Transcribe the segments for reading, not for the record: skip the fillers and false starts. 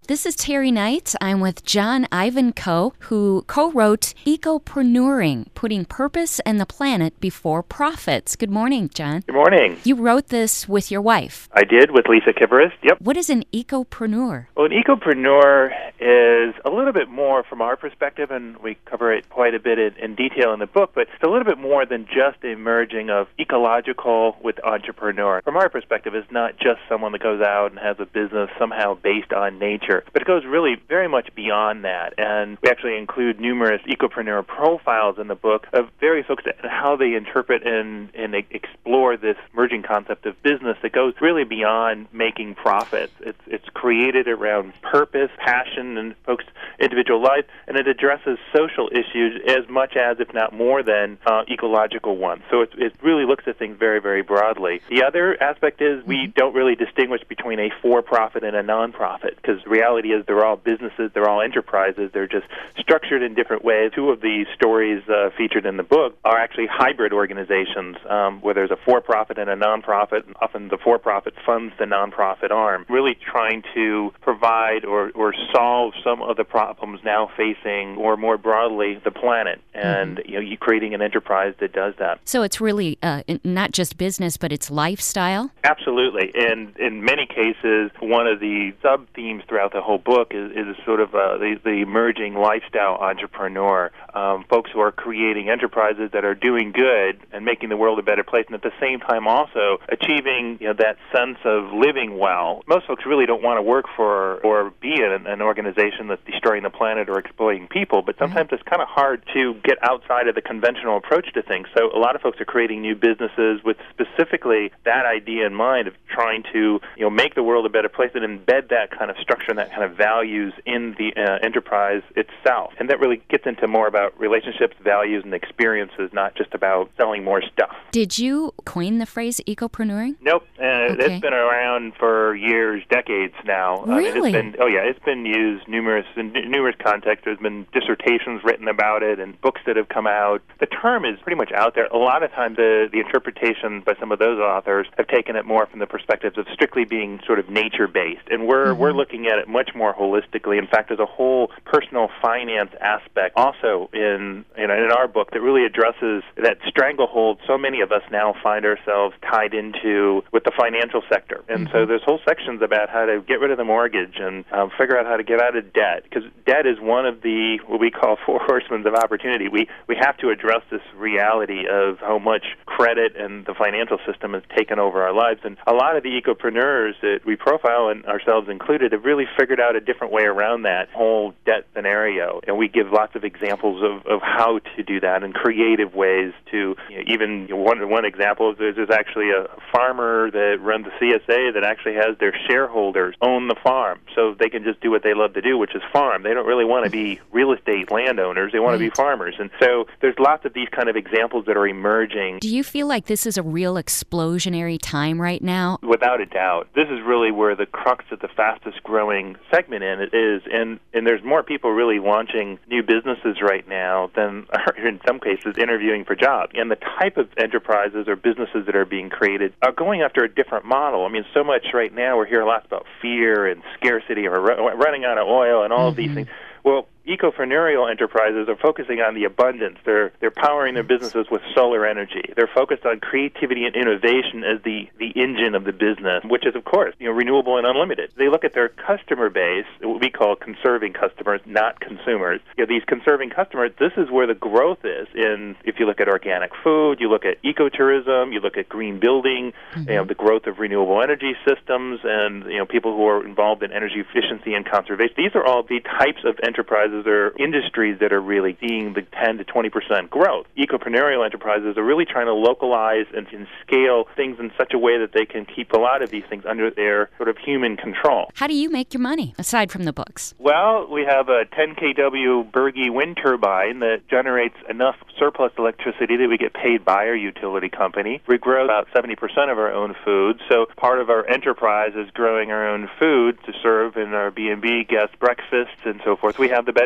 This is Terry Knight. I'm with John Ivankoe, who co-wrote Ecopreneuring, Putting Purpose and the Planet Before Profits. Good morning, John. Good morning. You wrote this with your wife. I did, with Lisa Kivarist. Yep. What is an ecopreneur? Well, an ecopreneur is a little bit more from our perspective, and we cover it quite a bit in detail in the book, but it's a little bit more than just a merging of ecological with entrepreneur. From our perspective, it's not just someone that goes out and has a business somehow based on nature, but it goes really very much beyond that. And we actually include numerous ecopreneur profiles in the book of various folks and how they interpret and explore this merging concept of business that goes really beyond making profits. It's created around purpose, passion, and folks' individual life, and it addresses social issues as much as, if not more than, ecological ones. So it really looks at things very, very broadly. The other aspect is we don't really distinguish between a for-profit and a non-profit, because the reality is they're all businesses, they're all enterprises, they're just structured in different ways. Two of the stories featured in the book are actually hybrid organizations, where there's a for-profit and a non-profit, and often the for-profit funds the non-profit arm, really trying to provide or solve some of the problems now facing, or more broadly, the planet, and you creating an enterprise that does that. So it's really not just business, but it's lifestyle? Absolutely. And in many cases, one of the sub-themes throughout the whole book is sort of the emerging lifestyle entrepreneur, folks who are creating enterprises that are doing good and making the world a better place, and at the same time also achieving that sense of living well. Most folks really don't want to work for or be in an organization that's destroying the planet or exploiting people, but sometimes it's kind of hard to get outside of the conventional approach to things. So a lot of folks are creating new businesses with specifically that idea in mind of trying to make the world a better place and embed that kind of structure and that kind of values in the enterprise itself. And that really gets into more about relationships, values, and experiences, not just about selling more stuff. Did you coin the phrase ecopreneuring? Nope. It's been around for years, decades now. Really? It's been used in numerous contexts. There's been dissertations written about it and books that have come out. The term is pretty much out there. A lot of times the interpretations by some of those authors have taken it more from the perspectives of strictly being sort of nature-based. And we're looking at it much more holistically. In fact, there's a whole personal finance aspect also in our book that really addresses that stranglehold so many of us now find ourselves tied into with the financial sector. And so there's whole sections about how to get rid of the mortgage and figure out how to get out of debt, because debt is one of the what we call four horsemen of opportunity. We have to address this reality of how much credit and the financial system has taken over our lives. And a lot of the ecopreneurs that we profile, and ourselves included, have really figured out a different way around that whole debt scenario. And we give lots of examples of how to do that and creative ways to, even one example is there's actually a farmer that runs the CSA that actually has their shareholders own the farm, so they can just do what they love to do, which is farm. They don't really want to be real estate landowners. They want to be farmers. And so there's lots of these kind of examples that are emerging. Do you feel like this is a real explosionary time right now? Without a doubt. This is really where the crux of the fastest growing segment in it is, and there's more people really launching new businesses right now than are, in some cases, interviewing for jobs. And the type of enterprises or businesses that are being created are going after a different model. I mean, so much right now we're hearing lots about fear and scarcity or running out of oil and all of these things. Well, ecopreneurial enterprises are focusing on the abundance. They're powering their businesses with solar energy. They're focused on creativity and innovation as the engine of the business, which is, of course, renewable and unlimited. They look at their customer base, what we call conserving customers, not consumers. These conserving customers, this is where the growth is. If you look at organic food, you look at ecotourism, you look at green building, the growth of renewable energy systems, and people who are involved in energy efficiency and conservation. These are all the types of enterprises or industries that are really seeing the 10 to 20% growth. Ecopreneurial enterprises are really trying to localize and scale things in such a way that they can keep a lot of these things under their sort of human control. How do you make your money, aside from the books? Well, we have a 10 kW Berge wind turbine that generates enough surplus electricity that we get paid by our utility company. We grow about 70% of our own food, so part of our enterprise is growing our own food to serve in our B&B guest breakfasts and so forth. We have the bed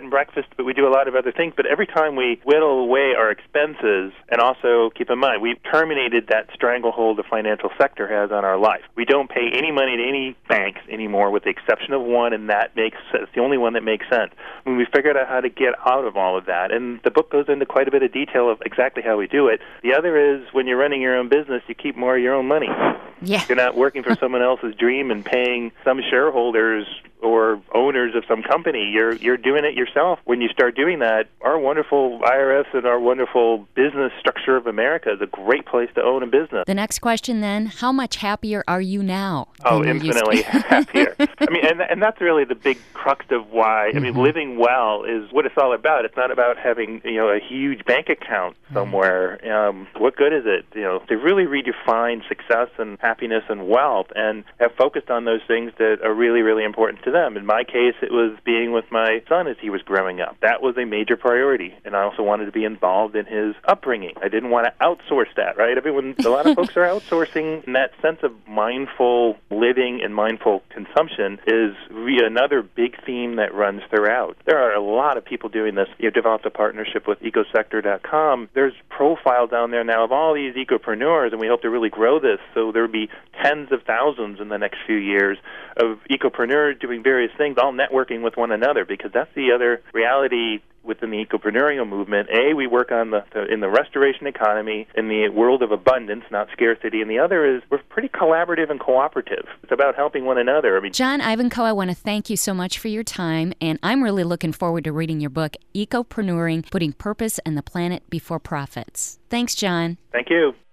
and breakfast, but we do a lot of other things. But every time we whittle away our expenses, and also keep in mind, we've terminated that stranglehold the financial sector has on our life. We don't pay any money to any banks anymore, with the exception of one, and that makes sense. It's the only one that makes sense. I mean, we figured out how to get out of all of that, and the book goes into quite a bit of detail of exactly how we do it. The other is, when you're running your own business, you keep more of your own money. Yeah. You're not working for someone else's dream and paying some shareholders or owners of some company. You're doing it yourself. When you start doing that, our wonderful IRS and our wonderful business structure of America is a great place to own a business. The next question then, how much happier are you now? Oh, infinitely happier. I mean, and that's really the big crux of why, I mean, living well is what it's all about. It's not about having, a huge bank account somewhere. What good is it, to really redefine success and happiness and wealth and have focused on those things that are really, really important to them. In my case, it was being with my son as he was growing up. That was a major priority, and I also wanted to be involved in his upbringing. I didn't want to outsource that, right? A lot of folks are outsourcing, and that sense of mindful living and mindful consumption is another big theme that runs throughout. There are a lot of people doing this. You've developed a partnership with ecosector.com. There's profiles down there now of all these ecopreneurs, and we hope to really grow this so there will be tens of thousands in the next few years of ecopreneurs doing various things, all networking with one another, because that's the other reality within the ecopreneurial movement. We work on in the restoration economy, in the world of abundance, not scarcity, and the other is we're pretty collaborative and cooperative. It's about helping one another. John Ivankoe, I want to thank you so much for your time, and I'm really looking forward to reading your book, Ecopreneuring, Putting Purpose and the Planet Before Profits. Thanks, John. Thank you.